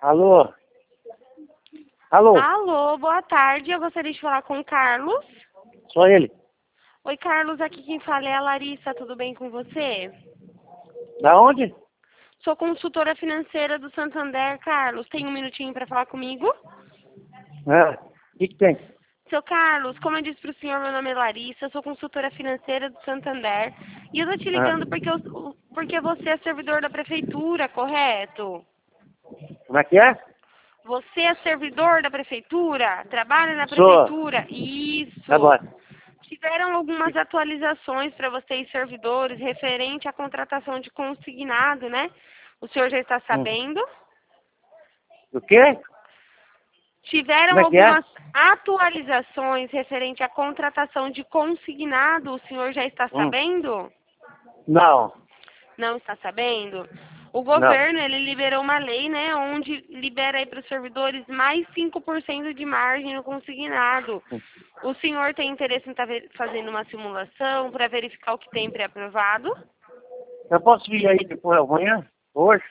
Alô? Alô? Alô, boa tarde. Eu gostaria de falar com o Carlos. Só ele. Oi, Carlos. Aqui quem fala é a Larissa. Tudo bem com você? Da onde? Sou consultora financeira do Santander, Carlos. Tem um minutinho para falar comigo? O que tem? Seu Carlos, como eu disse para o senhor, meu nome é Larissa. Sou consultora financeira do Santander. E eu tô te ligando porque você é servidor da prefeitura, correto? Como é que é? Você é servidor da prefeitura? Trabalha na Sou. prefeitura? Isso. Agora. Tiveram algumas atualizações para vocês, servidores, referente à contratação de consignado, né? O senhor já está sabendo? O quê? Tiveram Como é que é? algumas atualizações referente à contratação de consignado, o senhor já está sabendo? Não. Não está sabendo? O Não. governo, ele liberou uma lei, né, onde libera aí para os servidores mais 5% de margem no consignado. O senhor tem interesse em estar fazendo uma simulação para verificar o que tem pré-aprovado? Eu posso vir aí depois amanhã? Hoje?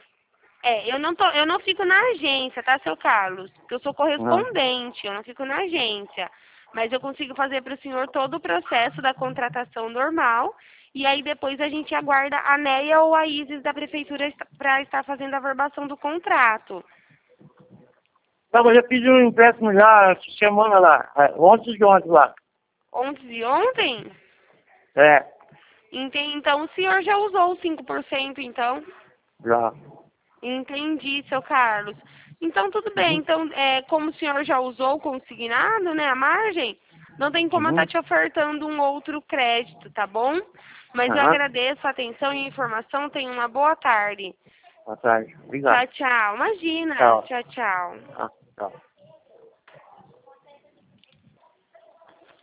Eu não fico na agência, tá, seu Carlos? Porque eu sou Não. correspondente, eu não fico na agência. Mas eu consigo fazer para o senhor todo o processo da contratação normal. E aí depois a gente aguarda a NEA ou a ISIS da prefeitura para estar fazendo a averbação do contrato. Não, mas eu pedi um empréstimo já essa semana lá. Ontem de ontem lá. Ontem de ontem? É. Então o senhor já usou os 5%, então? Já. Entendi, seu Carlos. Então, tudo bem. Então, como o senhor já usou o consignado, né, a margem, não tem como eu estar te ofertando um outro crédito, tá bom? Mas eu Aham. agradeço a atenção e a informação. Tenha uma boa tarde. Boa tarde. Obrigado. Tchau, tchau. Imagina. Tchau. Tchau, tchau. Tchau.